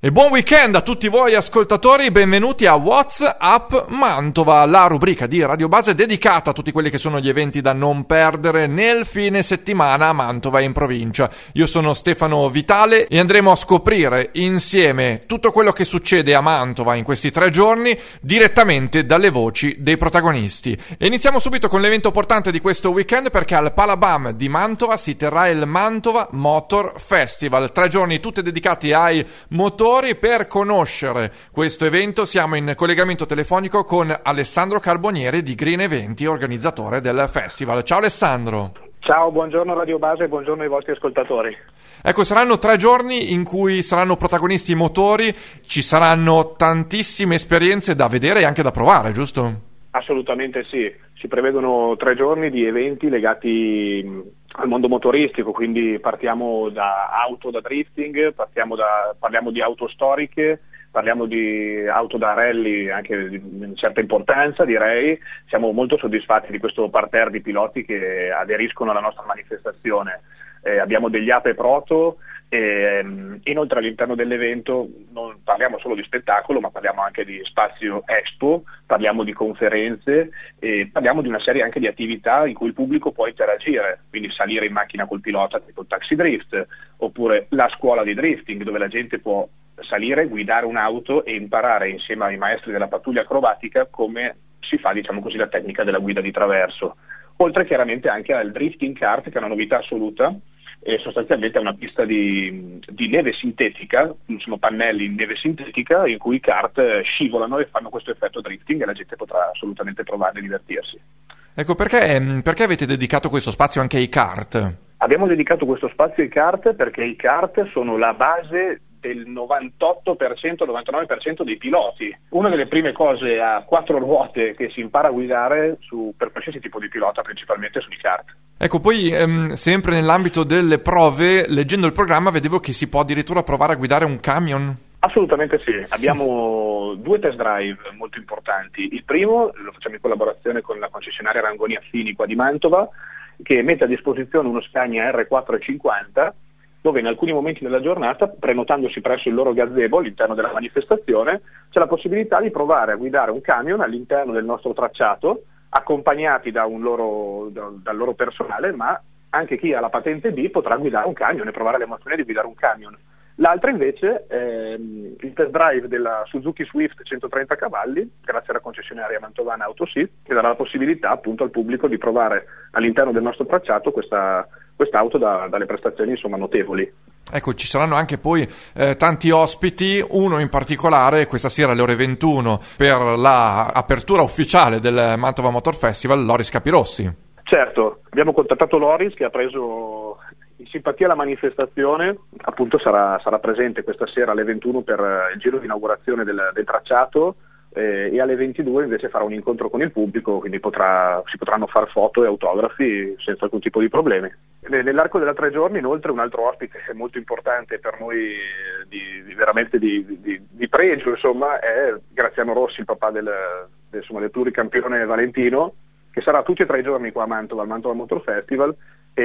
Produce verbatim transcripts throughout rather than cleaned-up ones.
E buon weekend a tutti voi ascoltatori, benvenuti a WhatsApp Mantova, la rubrica di Radio Base dedicata a tutti quelli che sono gli eventi da non perdere nel fine settimana a Mantova e in provincia. Io sono Stefano Vitale e andremo a scoprire insieme tutto quello che succede a Mantova in questi tre giorni direttamente dalle voci dei protagonisti. E iniziamo subito con l'evento portante di questo weekend, perché al Palabam di Mantova si terrà il Mantova Motor Festival, tre giorni tutti dedicati ai motori. Per conoscere questo evento siamo in collegamento telefonico con Alessandro Carbonieri di Green Eventi, organizzatore del festival. Ciao Alessandro. Ciao, buongiorno Radio Base e buongiorno ai vostri ascoltatori. Ecco, saranno tre giorni in cui saranno protagonisti i motori, ci saranno tantissime esperienze da vedere e anche da provare, giusto? Assolutamente sì, si prevedono tre giorni di eventi legati al mondo motoristico, quindi partiamo da auto da drifting, partiamo da, parliamo di auto storiche, parliamo di auto da rally anche di una certa importanza, direi. Siamo molto soddisfatti di questo parterre di piloti che aderiscono alla nostra manifestazione. Eh, abbiamo degli ape proto e inoltre all'interno dell'evento non parliamo solo di spettacolo, ma parliamo anche di spazio expo, parliamo di conferenze e parliamo di una serie anche di attività in cui il pubblico può interagire, quindi salire in macchina col pilota tipo il taxi drift, oppure la scuola di drifting dove la gente può salire, guidare un'auto e imparare insieme ai maestri della pattuglia acrobatica come si fa, diciamo così, la tecnica della guida di traverso. Oltre chiaramente anche al drifting kart, che è una novità assoluta, e sostanzialmente è una pista di, di neve sintetica, sono pannelli in neve sintetica in cui i kart scivolano e fanno questo effetto drifting e la gente potrà assolutamente provare e divertirsi. Ecco, perché, perché avete dedicato questo spazio anche ai kart? Abbiamo dedicato questo spazio ai kart perché i kart sono la base del novantotto per cento, novantanove per cento dei piloti. Una delle prime cose a quattro ruote che si impara a guidare su, per qualsiasi tipo di pilota, principalmente sui kart. Ecco, poi ehm, sempre nell'ambito delle prove, leggendo il programma vedevo che si può addirittura provare a guidare un camion. Assolutamente sì, abbiamo due test drive molto importanti. Il primo lo facciamo in collaborazione con la concessionaria Rangoni Affini qua di Mantova, che mette a disposizione uno Scania R quattrocentocinquanta, dove in alcuni momenti della giornata, prenotandosi presso il loro gazebo all'interno della manifestazione, c'è la possibilità di provare a guidare un camion all'interno del nostro tracciato, accompagnati da un loro, da, dal loro personale, ma anche chi ha la patente B potrà guidare un camion e provare l'emozione di guidare un camion. L'altra invece è il test drive della Suzuki Swift centotrenta cavalli, grazie alla concessionaria mantovana Autosit, che darà la possibilità appunto al pubblico di provare all'interno del nostro tracciato questa quest'auto da, dalle prestazioni insomma notevoli. Ecco, ci saranno anche poi eh, tanti ospiti, uno in particolare questa sera alle ore ventuno per la apertura ufficiale del Mantova Motor Festival, Loris Capirossi. Certo, abbiamo contattato Loris che ha preso in simpatia la manifestazione, appunto sarà, sarà presente questa sera alle ventuno per il giro di inaugurazione del, del tracciato eh, e alle ventidue invece farà un incontro con il pubblico, quindi potrà, si potranno fare foto e autografi senza alcun tipo di problemi. Nell'arco della tre giorni inoltre un altro ospite molto importante per noi, di, di veramente di, di, di pregio, insomma, è Graziano Rossi, il papà del, del, insomma, del pluricampione Valentino, che sarà tutti e tre i giorni qua a Mantova, al Mantova Motor Festival,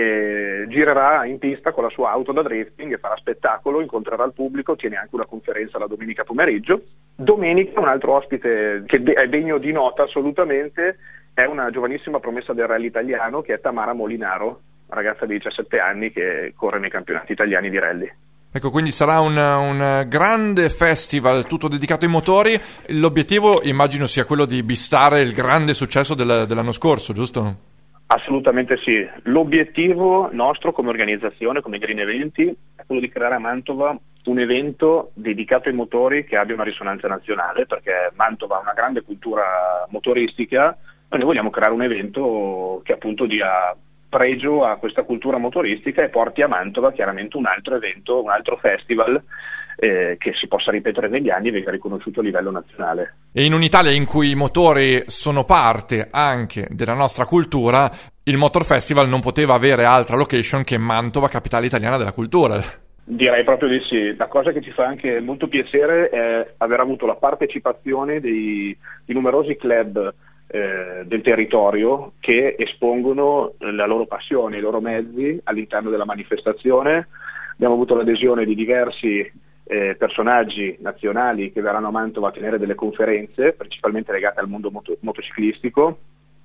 e girerà in pista con la sua auto da drifting e farà spettacolo, incontrerà il pubblico, tiene anche una conferenza la domenica pomeriggio. Domenica un altro ospite che è degno di nota assolutamente è una giovanissima promessa del rally italiano che è Tamara Molinaro, una ragazza di diciassette anni che corre nei campionati italiani di rally. Ecco, quindi sarà un, un grande festival tutto dedicato ai motori. L'obiettivo immagino sia quello di bistare il grande successo del, dell'anno scorso, giusto? Assolutamente sì. L'obiettivo nostro come organizzazione, come Green Eventi, è quello di creare a Mantova un evento dedicato ai motori che abbia una risonanza nazionale, perché Mantova ha una grande cultura motoristica e noi vogliamo creare un evento che appunto dia pregio a questa cultura motoristica e porti a Mantova chiaramente un altro evento, un altro festival eh, che si possa ripetere negli anni e venga riconosciuto a livello nazionale. E in un'Italia in cui i motori sono parte anche della nostra cultura, il Motor Festival non poteva avere altra location che Mantova, capitale italiana della cultura. Direi proprio di sì. La cosa che ci fa anche molto piacere è aver avuto la partecipazione dei, di numerosi club Eh, del territorio che espongono la loro passione, i loro mezzi all'interno della manifestazione. Abbiamo avuto l'adesione di diversi eh, personaggi nazionali che verranno a Mantova a tenere delle conferenze, principalmente legate al mondo moto- motociclistico.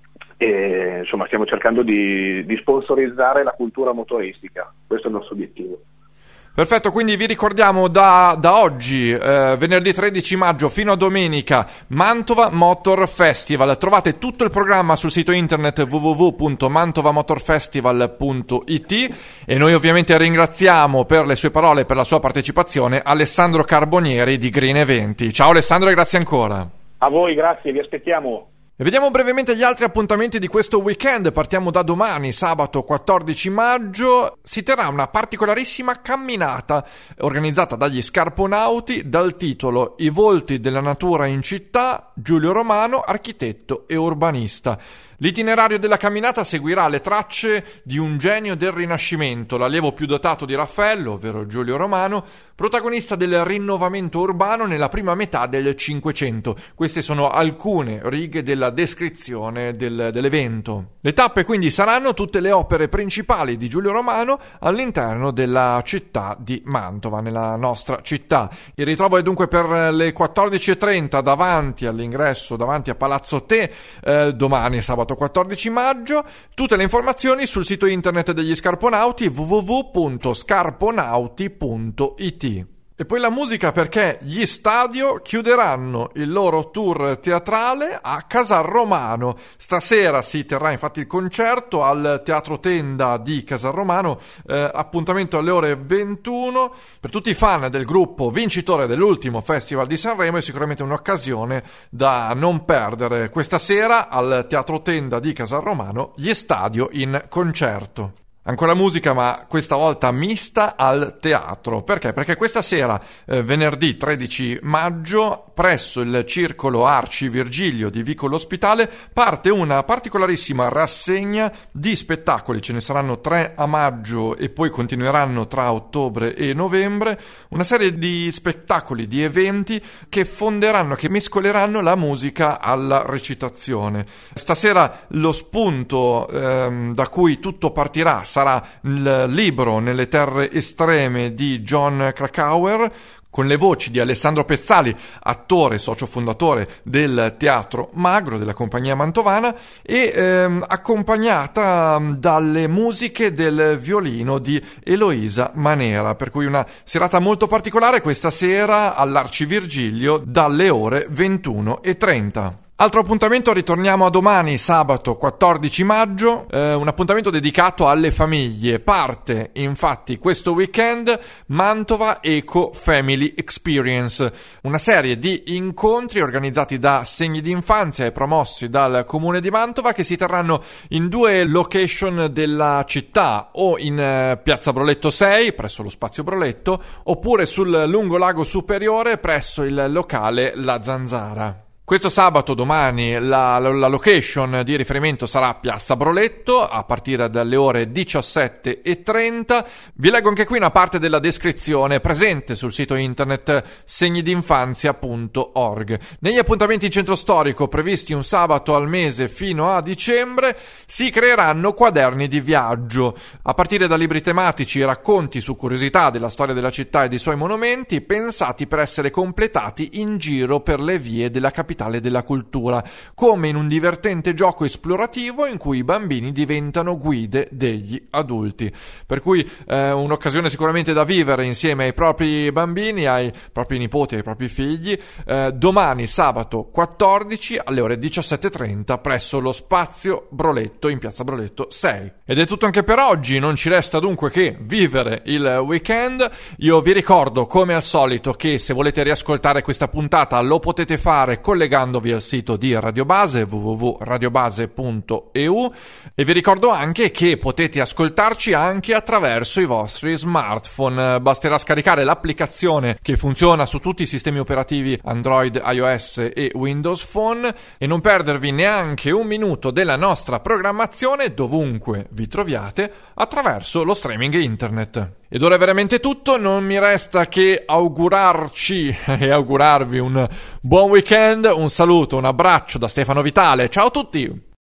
E, insomma, stiamo cercando di, di sponsorizzare la cultura motoristica, questo è il nostro obiettivo. Perfetto, quindi vi ricordiamo da, da oggi, eh, venerdì tredici maggio fino a domenica, Mantova Motor Festival. Trovate tutto il programma sul sito internet w w w punto mantovamotorfestival punto i t e noi ovviamente ringraziamo per le sue parole e per la sua partecipazione Alessandro Carbonieri di Green Eventi. Ciao Alessandro e grazie ancora. A voi, grazie, vi aspettiamo. E vediamo brevemente gli altri appuntamenti di questo weekend. Partiamo da domani, sabato quattordici maggio. Si terrà una particolarissima camminata organizzata dagli Scarponauti dal titolo I volti della natura in città, Giulio Romano, architetto e urbanista. L'itinerario della camminata seguirà le tracce di un genio del Rinascimento, l'allievo più dotato di Raffaello, ovvero Giulio Romano, protagonista del rinnovamento urbano nella prima metà del Cinquecento. Queste sono alcune righe della descrizione del, dell'evento. Le tappe quindi saranno tutte le opere principali di Giulio Romano all'interno della città di Mantova, nella nostra città. Il ritrovo è dunque per le quattordici e trenta davanti all'ingresso, davanti a Palazzo Te, eh, domani sabato quattordici maggio. Tutte le informazioni sul sito internet degli Scarponauti w w w punto scarponauti punto i t. E poi la musica, perché gli Stadio chiuderanno il loro tour teatrale a Casal Romano. Stasera si terrà infatti il concerto al Teatro Tenda di Casal Romano, eh, appuntamento alle ore ventuno. Per tutti i fan del gruppo vincitore dell'ultimo Festival di Sanremo è sicuramente un'occasione da non perdere. Questa sera al Teatro Tenda di Casal Romano gli Stadio in concerto. Ancora musica, ma questa volta mista al teatro. Perché? Perché questa sera, eh, venerdì tredici maggio, presso il Circolo Arci Virgilio di Vicolo Ospitale, parte una particolarissima rassegna di spettacoli. Ce ne saranno tre a maggio e poi continueranno tra ottobre e novembre. Una serie di spettacoli, di eventi che fonderanno, che mescoleranno la musica alla recitazione. Stasera lo spunto ehm, da cui tutto partirà sarà il libro Nelle terre estreme di John Krakauer, con le voci di Alessandro Pezzali, attore e socio fondatore del Teatro Magro, della compagnia mantovana, e ehm, accompagnata dalle musiche del violino di Eloisa Manera, per cui una serata molto particolare questa sera all'Arcivirgilio dalle ore ventuno e trenta. Altro appuntamento, ritorniamo a domani, sabato quattordici maggio, eh, un appuntamento dedicato alle famiglie. Parte infatti questo weekend Mantova Eco Family Experience, una serie di incontri organizzati da Segni d'Infanzia e promossi dal Comune di Mantova, che si terranno in due location della città, o in eh, Piazza Broletto sei presso lo Spazio Broletto, oppure sul Lungolago Superiore presso il locale La Zanzara. Questo sabato, domani, la, la, la location di riferimento sarà Piazza Broletto a partire dalle ore diciassette e trenta. Vi leggo anche qui una parte della descrizione presente sul sito internet segnidinfanzia punto org. Negli appuntamenti in centro storico previsti un sabato al mese fino a dicembre si creeranno quaderni di viaggio. A partire da libri tematici, racconti su curiosità della storia della città e dei suoi monumenti, pensati per essere completati in giro per le vie della capitale della cultura, come in un divertente gioco esplorativo in cui i bambini diventano guide degli adulti. Per cui eh, un'occasione sicuramente da vivere insieme ai propri bambini, ai propri nipoti, ai propri figli, eh, domani sabato quattordici alle ore diciassette e trenta presso lo Spazio Broletto in Piazza Broletto sei. Ed è tutto anche per oggi, non ci resta dunque che vivere il weekend. Io vi ricordo come al solito che se volete riascoltare questa puntata lo potete fare collegandovi al sito di Radio Base w w w punto radiobase punto e u, e vi ricordo anche che potete ascoltarci anche attraverso i vostri smartphone. Basterà scaricare l'applicazione che funziona su tutti i sistemi operativi Android, iOS e Windows Phone e non perdervi neanche un minuto della nostra programmazione dovunque vi troviate attraverso lo streaming internet. Ed ora è veramente tutto, non mi resta che augurarci e augurarvi un buon weekend, un saluto, un abbraccio da Stefano Vitale, ciao a tutti!